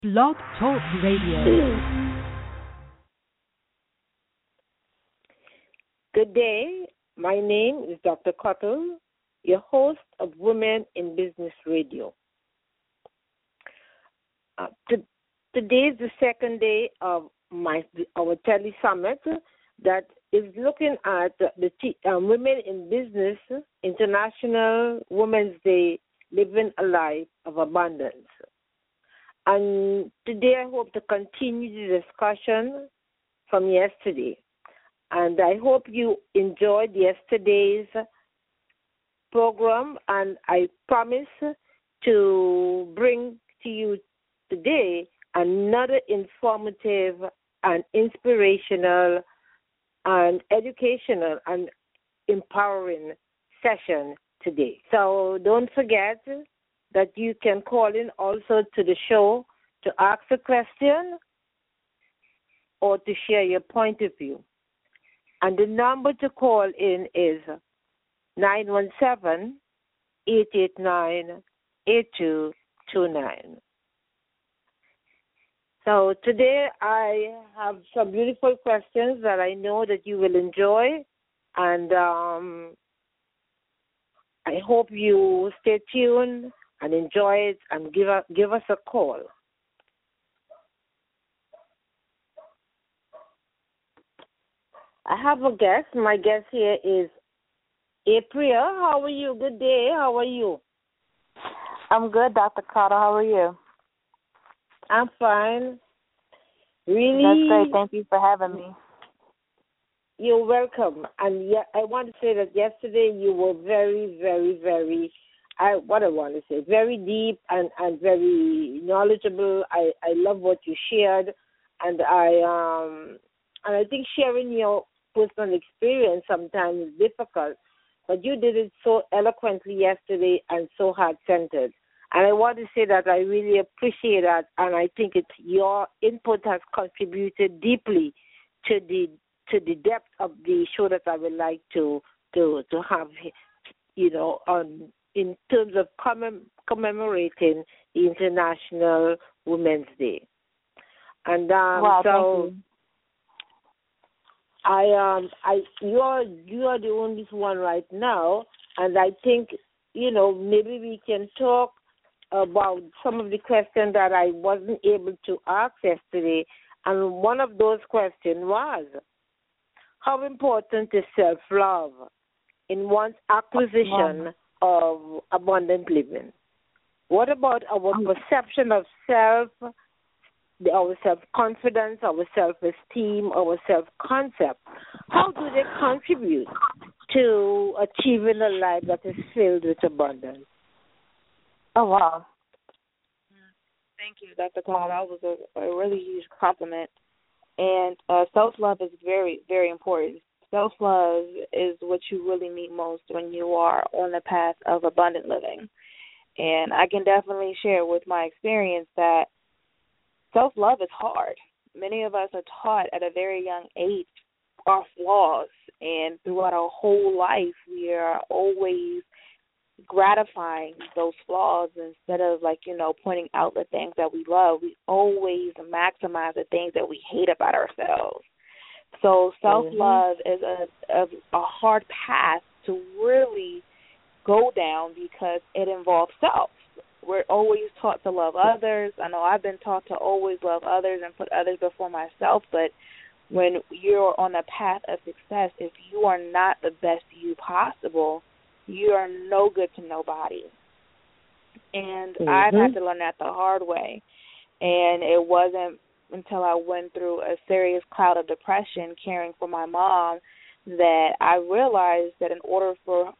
Blog Talk Radio. Good day. My name is Dr. Cottle, your host of Women in Business Radio. Today is the second day of our tele-summit that is looking at the Women in Business International Women's Day, Living a Life of Abundance. And today I hope to continue the discussion from yesterday. And I hope you enjoyed yesterday's program, and I promise to bring to you today another informative and inspirational and educational and empowering session today. So don't forget that you can call in also to the show to ask a question or to share your point of view. And the number to call in is 917-889-8229. So today I have some beautiful questions that I know that you will enjoy, and I hope you stay tuned and enjoy it and give us a call. I have a guest. My guest here is April. How are you? Good day. How are you? I'm good, Dr. Carter. How are you? I'm fine. Really? That's great. Thank you for having me. You're welcome. And yeah, I want to say that yesterday you were very, very, very, very deep and very knowledgeable. I love what you shared, and I think sharing your personal experience sometimes is difficult, but you did it so eloquently yesterday and so heart-centered. And I want to say that I really appreciate that, and I think your input has contributed deeply to the depth of the show that I would like to have, in terms of commemorating the International Women's Day. And wow, so. Thank you. You are the only one right now, and I think, maybe we can talk about some of the questions that I wasn't able to ask yesterday. And one of those questions was, how important is self-love in one's acquisition of abundant living? What about our perception of self, our self-confidence, our self-esteem, our self-concept? How do they contribute to achieving a life that is filled with abundance? Oh, wow. Thank you, Dr. Cole. That was a really huge compliment. And self-love is very, very important. Self-love is what you really need most when you are on the path of abundant living. And I can definitely share with my experience that self-love is hard. Many of us are taught at a very young age our flaws, and throughout our whole life we are always gratifying those flaws instead of, pointing out the things that we love. We always maximize the things that we hate about ourselves. So self-love is a hard path to really go down because it involves self. We're always taught to love others. I know I've been taught to always love others and put others before myself, but when you're on a path of success, if you are not the best you possible, you are no good to nobody. And I've had to learn that the hard way. And it wasn't until I went through a serious cloud of depression caring for my mom that I realized that in order for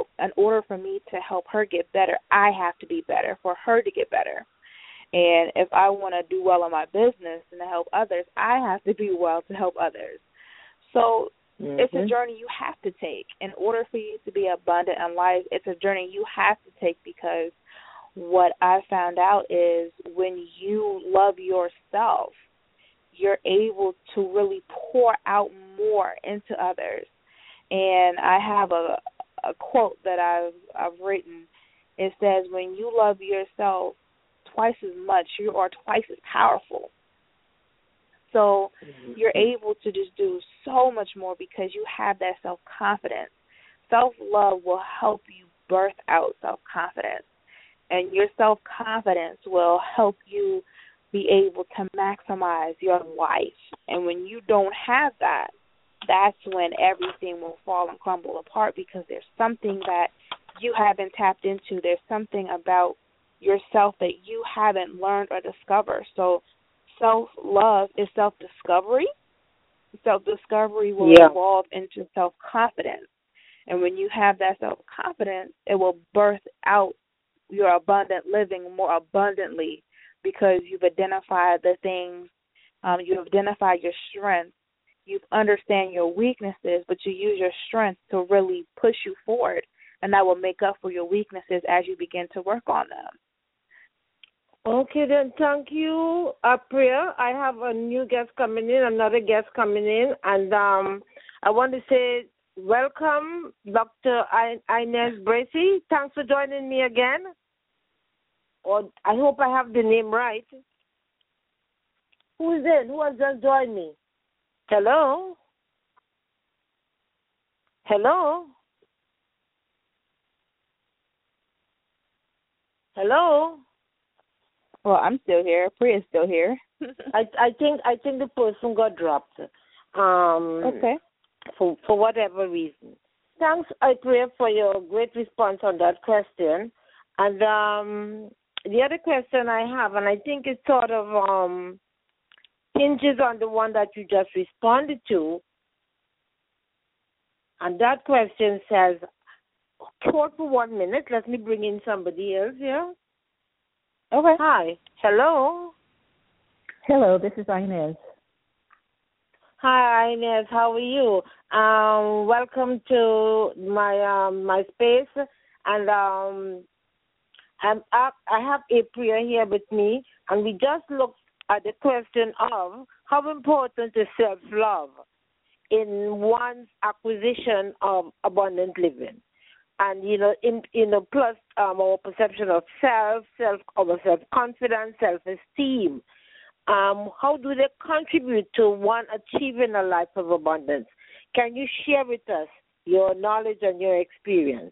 me to help her get better, I have to be better for her to get better. And if I want to do well in my business and to help others, I have to be well to help others. So it's a journey you have to take. In order for you to be abundant in life, it's a journey you have to take, because what I found out is when you love yourself, you're able to really pour out more into others. And I have a quote that I've written. It says, when you love yourself twice as much. You are twice as powerful. So you're able to just do so much more because you have that self-confidence. Self-love will help you birth out self-confidence. And your self-confidence will help you be able to maximize your life. And when you don't have that, that's when everything will fall and crumble apart because there's something that you haven't tapped into. There's something about yourself that you haven't learned or discovered. So self-love is self-discovery. Self-discovery will evolve into self-confidence. And when you have that self-confidence, it will birth out your abundant living more abundantly because you've identified the things, you've identified your strengths, you understand your weaknesses, but you use your strengths to really push you forward, and that will make up for your weaknesses as you begin to work on them. Okay, then thank you, Priya. I have a new guest coming in, another guest coming in, and I want to say welcome, Dr. Inez Bracy. Thanks for joining me again. Or I hope I have the name right. Who is it? Who has just joined me? Hello? Hello? Hello? Well, I'm still here. Priya's still here. I think the person got dropped. Okay. For whatever reason. Thanks, Priya, for your great response on that question. And the other question I have, and I think it sort of hinges on the one that you just responded to. And that question says, hold for 1 minute. Let me bring in somebody else here. Okay. Hi. Hello. Hello, this is Inez. Hi, Inez. How are you? Welcome to my space. And I have Priya here with me, and we just looked at the question of how important is self-love in one's acquisition of abundant living. And, plus our perception of our self-confidence, self-esteem. How do they contribute to one achieving a life of abundance? Can you share with us your knowledge and your experience?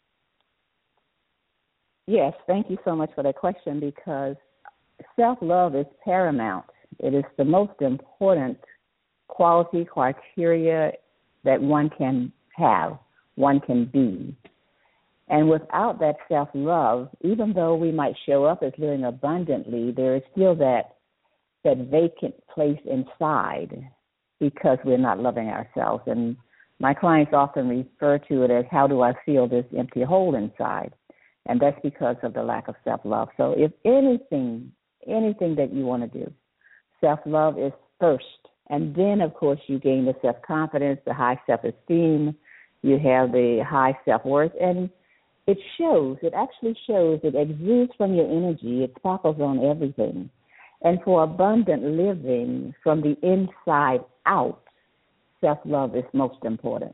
Yes, thank you so much for that question because self-love is paramount. It is the most important quality criteria that one can have, one can be. And without that self-love, even though we might show up as living abundantly, there is still that vacant place inside because we're not loving ourselves. And my clients often refer to it as, how do I feel this empty hole inside? And that's because of the lack of self-love. So if anything that you want to do, self-love is first. And then, of course, you gain the self-confidence, the high self-esteem, you have the high self-worth, and it actually shows, it exudes from your energy, it sparkles on everything. And for abundant living from the inside out, self-love is most important.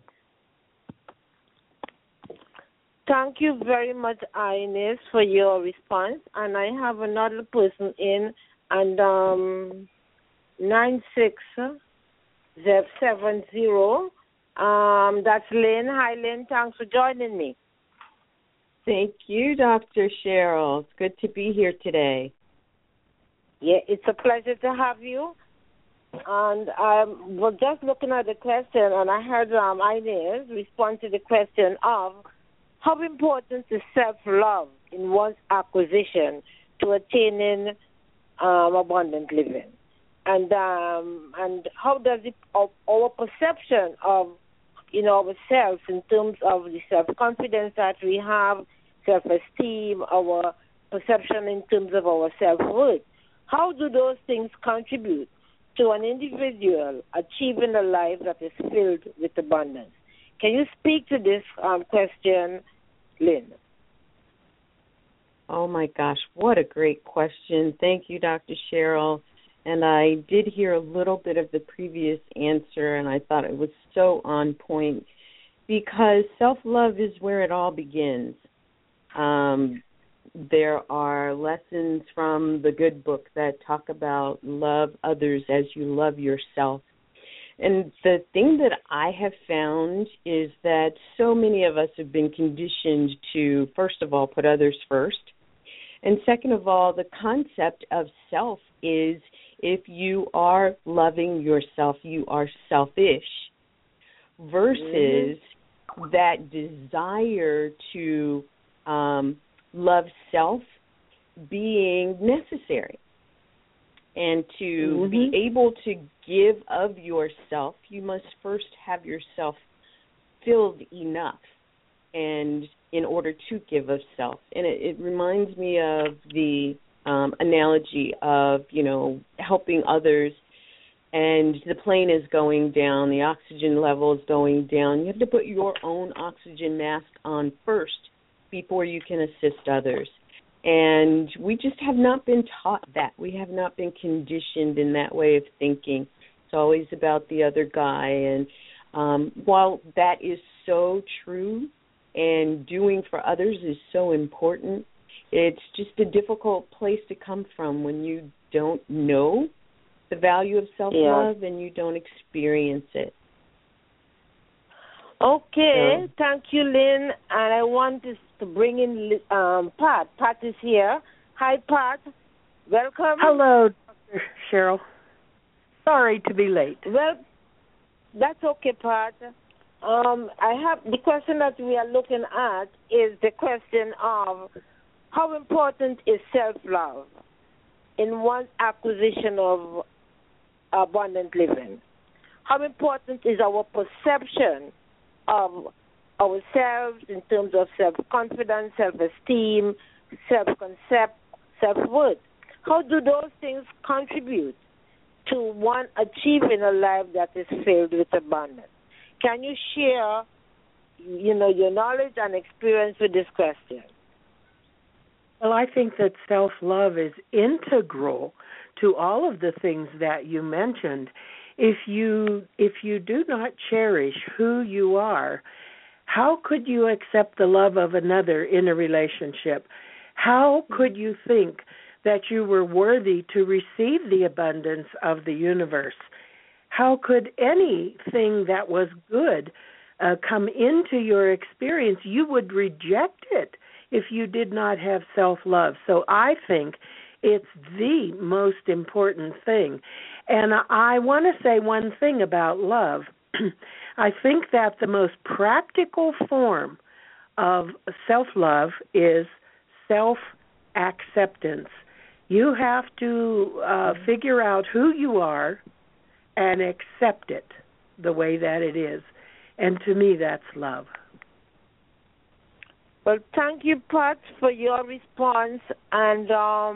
Thank you very much, Inez, for your response. And I have another person in, and 9670. That's Lynn. Hi, Lynn. Thanks for joining me. Thank you, Dr. Cheryl. It's good to be here today. Yeah, it's a pleasure to have you. And we're just looking at the question, and I heard Inez respond to the question of how important is self-love in one's acquisition to attaining abundant living, and how does it our perception of ourselves in terms of the self-confidence that we have, self-esteem, our perception in terms of our self-worth. How do those things contribute to an individual achieving a life that is filled with abundance? Can you speak to this question, Lynn? Oh, my gosh, what a great question. Thank you, Dr. Cheryl. And I did hear a little bit of the previous answer, and I thought it was so on point because self-love is where it all begins. there are lessons from the good book that talk about love others as you love yourself. And the thing that I have found is that so many of us have been conditioned to, first of all, put others first. And second of all, the concept of self is if you are loving yourself, you are selfish, versus that desire to love self being necessary. And to be able to give of yourself, you must first have yourself filled enough, and in order to give of self. And it reminds me of the analogy of, helping others, and the plane is going down, the oxygen level is going down. You have to put your own oxygen mask on first before you can assist others. And we just have not been taught that. We have not been conditioned in that way of thinking. It's always about the other guy. And while that is so true and doing for others is so important, it's just a difficult place to come from when you don't know the value of self-love and you don't experience it. Okay, thank you, Lynn. And I want to bring in Pat. Pat is here. Hi, Pat. Welcome. Hello, Dr. Cheryl. Sorry to be late. Well, that's okay, Pat. I have the question that we are looking at is the question of how important is self-love in one's acquisition of abundant living? How important is our perception of ourselves in terms of self-confidence, self-esteem, self-concept, self-worth? How do those things contribute to one achieving a life that is filled with abundance? Can you share, your knowledge and experience with this question? Well, I think that self-love is integral to all of the things that you mentioned. If you do not cherish who you are, how could you accept the love of another in a relationship? How could you think that you were worthy to receive the abundance of the universe? How could anything that was good come into your experience? You would reject it if you did not have self-love. So I think it's the most important thing. And I want to say one thing about love. I think that the most practical form of self-love is self-acceptance. You have to figure out who you are and accept it the way that it is. And to me, that's love. Well, thank you, Pat, for your response. And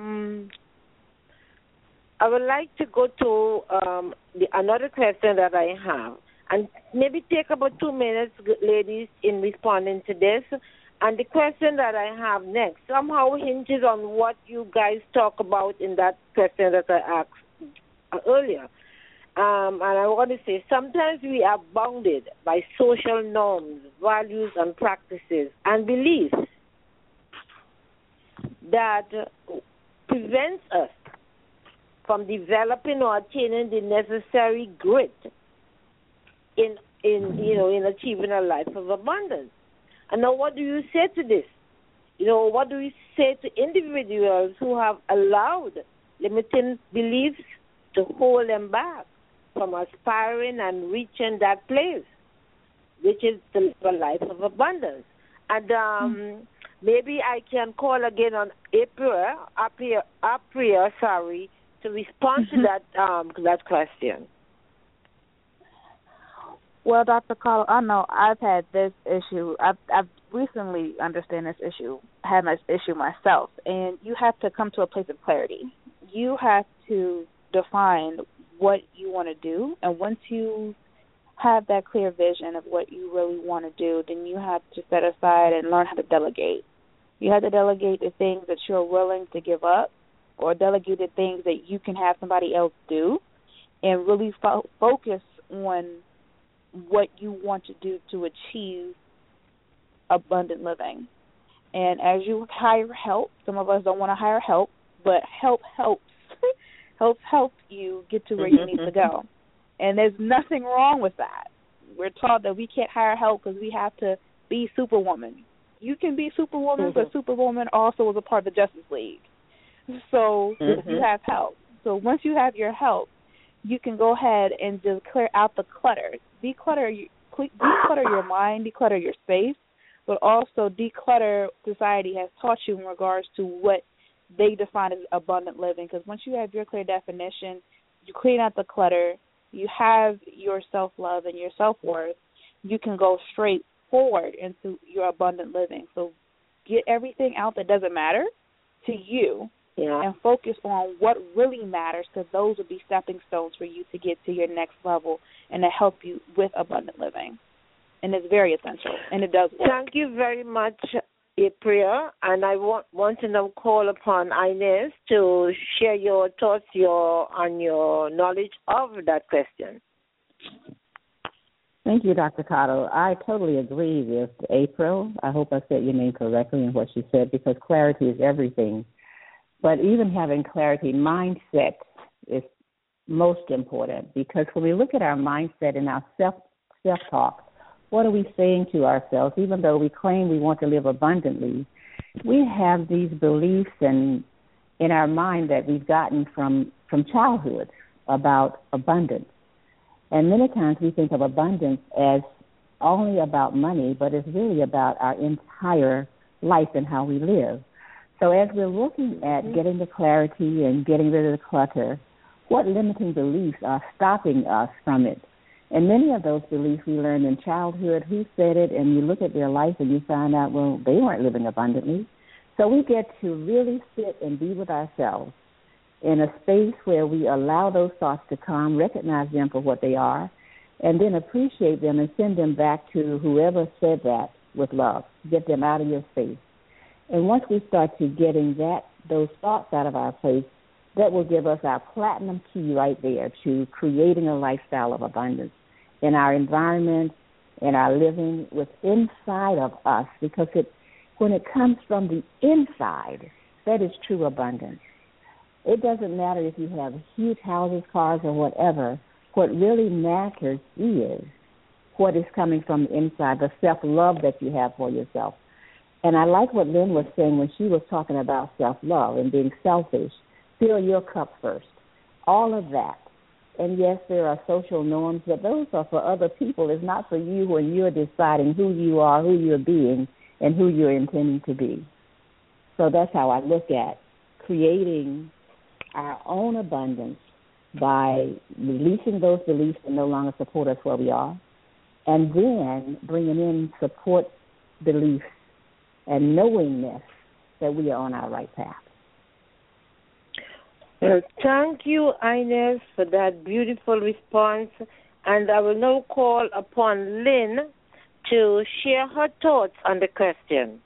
I would like to go to another question that I have. And maybe take about 2 minutes, ladies, in responding to this. And the question that I have next somehow hinges on what you guys talk about in that question that I asked earlier. And I want to say sometimes we are bounded by social norms, values, and practices and beliefs that prevents us from developing or attaining the necessary grit in achieving a life of abundance. And now, what do you say to this? What do you say to individuals who have allowed limiting beliefs to hold them back from aspiring and reaching that place, which is the life of abundance? And maybe I can call again on Apria, to respond to that question. Well, Dr. Carla, I know I've had this issue. I've recently understand this issue, had this issue myself, and you have to come to a place of clarity. You have to define what you want to do, and once you have that clear vision of what you really want to do, then you have to set aside and learn how to delegate. You have to delegate the things that you're willing to give up, or delegate the things that you can have somebody else do, and really focus on what you want to do to achieve abundant living. And as you hire help, some of us don't want to hire help, but help helps. helps you get to where you need to go. And there's nothing wrong with that. We're taught that we can't hire help because we have to be Superwoman. You can be Superwoman, but Superwoman also was a part of the Justice League. So you have help. So once you have your help, you can go ahead and just clear out the clutter. Declutter your mind, declutter your space, but also declutter society has taught you in regards to what they define as abundant living. Because once you have your clear definition, you clean out the clutter, you have your self-love and your self-worth, you can go straight forward into your abundant living. So get everything out that doesn't matter to you and focus on what really matters, because those will be stepping stones for you to get to your next level and to help you with abundant living. And it's very essential, and it does work. Thank you very much, April. And I want to now call upon Inez to share your thoughts on your knowledge of that question. Thank you, Dr. Cotto. I totally agree with April. I hope I said your name correctly in what she said, because clarity is everything. But even having clarity, mindset is most important, because when we look at our mindset and our self-talk, what are we saying to ourselves? Even though we claim we want to live abundantly, we have these beliefs in our mind that we've gotten from childhood about abundance. And many times we think of abundance as only about money, but it's really about our entire life and how we live. So as we're looking at getting the clarity and getting rid of the clutter, what limiting beliefs are stopping us from it? And many of those beliefs we learned in childhood, who said it, and you look at their life and you find out, well, they weren't living abundantly. So we get to really sit and be with ourselves in a space where we allow those thoughts to come, recognize them for what they are, and then appreciate them and send them back to whoever said that with love. Get them out of your space. And once we start to getting those thoughts out of our place, that will give us our platinum key right there to creating a lifestyle of abundance in our environment, in our living with inside of us, because when it comes from the inside, that is true abundance. It doesn't matter if you have huge houses, cars, or whatever. What really matters is what is coming from the inside, the self-love that you have for yourself. And I like what Lynn was saying when she was talking about self-love and being selfish. Fill your cup first. All of that. And yes, there are social norms, but those are for other people. It's not for you when you're deciding who you are, who you're being, and who you're intending to be. So that's how I look at creating our own abundance by releasing those beliefs that no longer support us where we are, and then bringing in support beliefs and knowingness that we are on our right path. Well, thank you, Inez, for that beautiful response. And I will now call upon Lynn to share her thoughts on the question.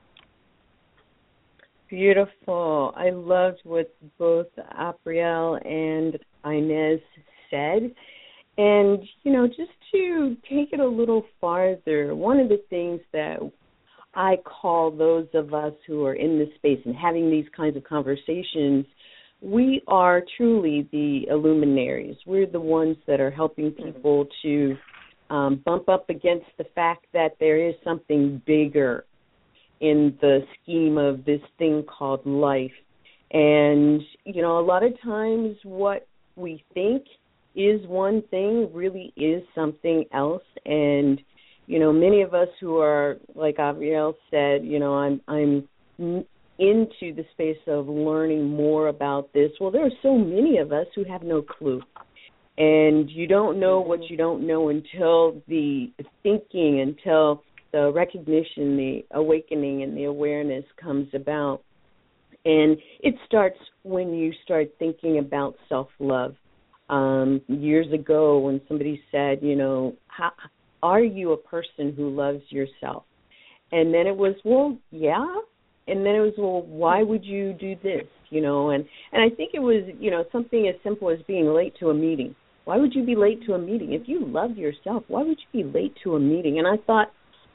Beautiful. I loved what both April and Inez said. And, just to take it a little farther, one of the things that I call those of us who are in this space and having these kinds of conversations, we are truly the illuminaries. We're the ones that are helping people to bump up against the fact that there is something bigger in the scheme of this thing called life. And, a lot of times what we think is one thing really is something else. And, many of us who are, like Abrielle said, I'm into the space of learning more about this. Well, there are so many of us who have no clue. And you don't know what you don't know until the thinking, until the recognition, the awakening, and the awareness comes about. And it starts when you start thinking about self-love. Years ago when somebody said, how are you a person who loves yourself? And then it was, well, yeah. And then it was, well, why would you do this? And I think it was, something as simple as being late to a meeting. Why would you be late to a meeting? If you love yourself, why would you be late to a meeting? And I thought,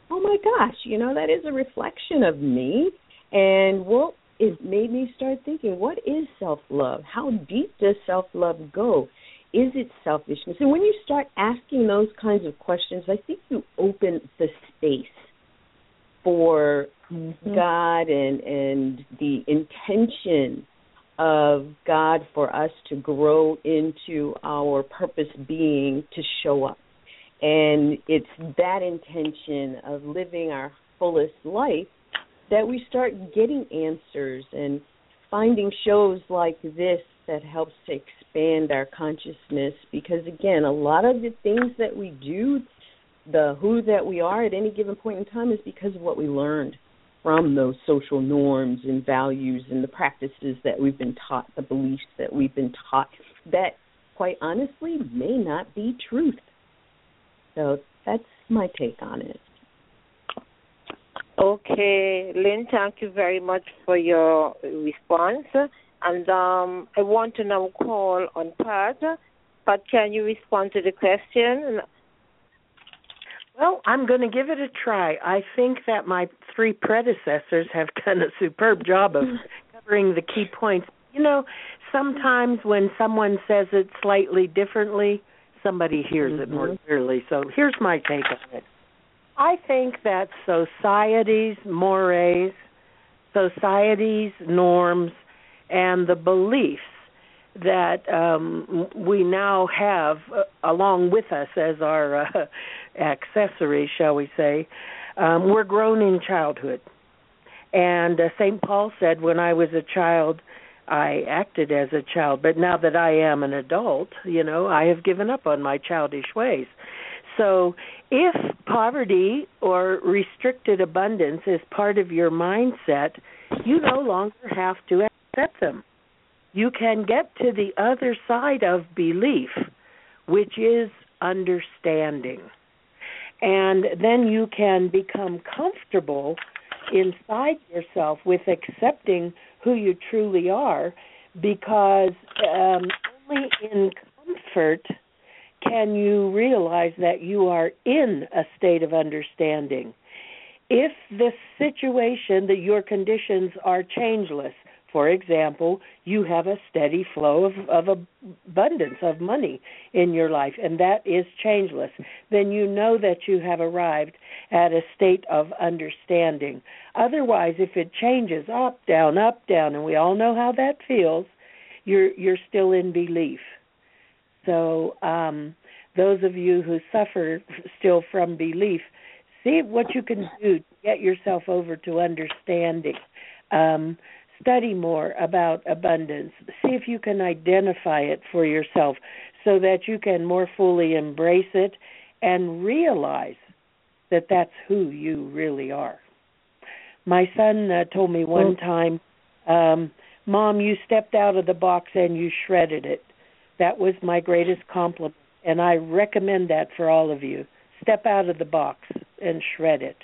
oh my gosh, that is a reflection of me. And it made me start thinking, what is self-love? How deep does self-love go? Is it selfishness? And when you start asking those kinds of questions, I think you open the space for God and the intention of God for us to grow into our purpose being to show up. And it's that intention of living our fullest life that we start getting answers and finding shows like this that helps to expand our consciousness. Because, again, a lot of the things that we do, the who that we are at any given point in time, is because of what we learned from those social norms and values and the practices that we've been taught, the beliefs that we've been taught that, quite honestly, may not be truth. So that's my take on it. Okay, Lynn, thank you very much for your response. And I want to now call on Pat. Pat, can you respond to the question? Well, I'm going to give it a try. I think that my three predecessors have done a superb job of covering the key points. Sometimes when someone says it slightly differently, somebody hears it more clearly. So here's my take on it. I think that society's mores, society's norms, and the beliefs that we now have along with us as our accessories, shall we say, were grown in childhood. And St. Paul said, when I was a child, I acted as a child, but now that I am an adult, I have given up on my childish ways. So if poverty or restricted abundance is part of your mindset, you no longer have to accept them. You can get to the other side of belief, which is understanding. And then you can become comfortable inside yourself with accepting who you truly are, because only in comfort can you realize that you are in a state of understanding. If the situation, that your conditions are changeless, for example, you have a steady flow of abundance of money in your life, and that is changeless, then you know that you have arrived at a state of understanding. Otherwise, if it changes up, down, and we all know how that feels, you're still in belief. So those of you who suffer still from belief, see what you can do to get yourself over to understanding. Study more about abundance. See if you can identify it for yourself so that you can more fully embrace it and realize that that's who you really are. My son told me one time, Mom, you stepped out of the box and you shredded it. That was my greatest compliment, and I recommend that for all of you. Step out of the box and shred it.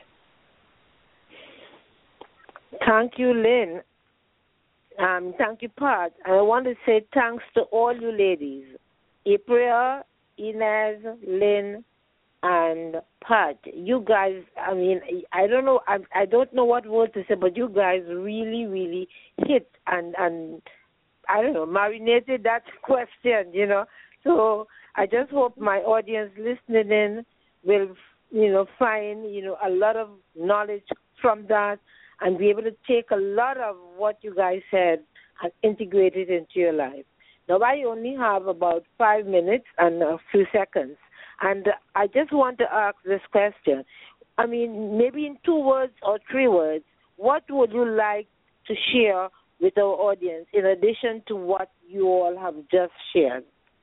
Thank you, Lynn. Thank you, Pat. I want to say thanks to all you ladies, April, Inez, Lynn, and Pat. You guys, I don't know what word to say, but you guys really, really hit and I don't know, marinated that question, So I just hope my audience listening in will, find, a lot of knowledge from that, and be able to take a lot of what you guys said and integrate it into your life. Now, I only have about 5 minutes and a few seconds, and I just want to ask this question. Maybe in 2 words or 3 words, what would you like to share with our audience in addition to what you all have just shared?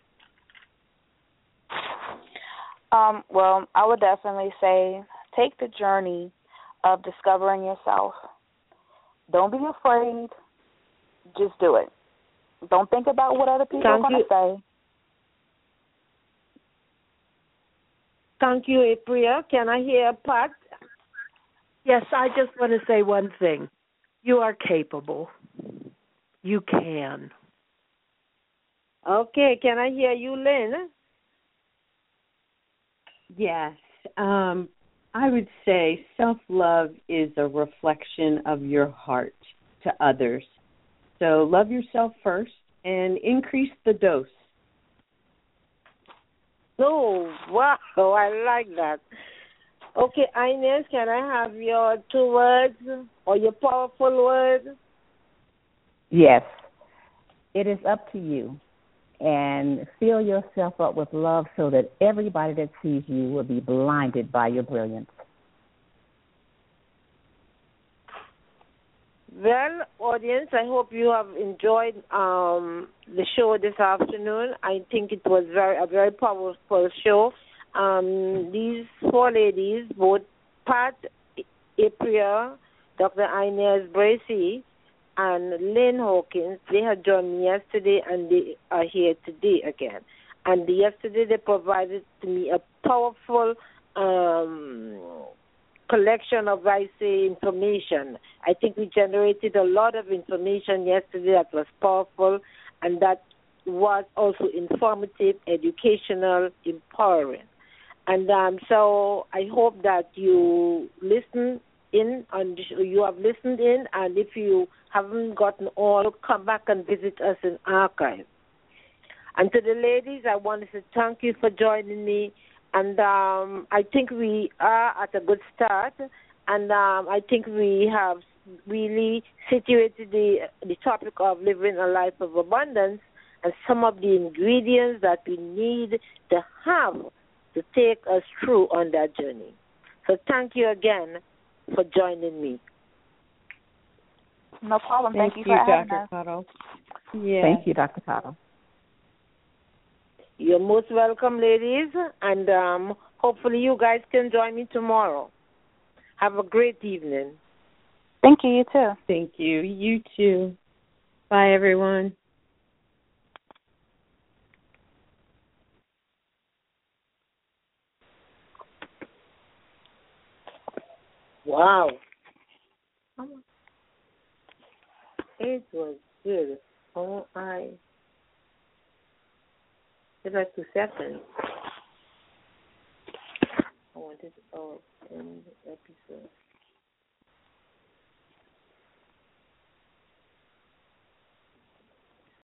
Well, I would definitely say take the journey of discovering yourself. Don't be afraid. Just do it. Don't think about what other people are going to say. Thank you, April. Can I hear Pat? Yes, I just want to say one thing. You are capable. You can. Okay, can I hear you, Lynn? Yes. I would say self-love is a reflection of your heart to others. So love yourself first and increase the dose. Oh, wow, I like that. Okay, Inez, can I have your 2 words or your powerful words? Yes. It is up to you. And fill yourself up with love so that everybody that sees you will be blinded by your brilliance. Well, audience, I hope you have enjoyed the show this afternoon. I think it was a very powerful show. These 4 ladies, both Pat, April, Dr. Inez Bracy, and Lynn Hawkins, they had joined me yesterday and they are here today again. And yesterday they provided to me a powerful collection of, information. I think we generated a lot of information yesterday that was powerful and that was also informative, educational, empowering. And so I hope that you listen in, and you have listened in, and if you haven't gotten all, come back and visit us in archive. And to the ladies, I want to say thank you for joining me. And I think we are at a good start. And I think we have really situated the topic of living a life of abundance and some of the ingredients that we need to have to take us through on that journey. So thank you again for joining me. No problem. Thank you, for having Dr. us. Cottle. Yeah. Thank you, Dr. Cottle. You're most welcome, ladies, and hopefully you guys can join me tomorrow. Have a great evening. Thank you, you too. Thank you. You too. Bye, everyone. Wow. It was good. Oh, it's like 2 seconds. I wanted to,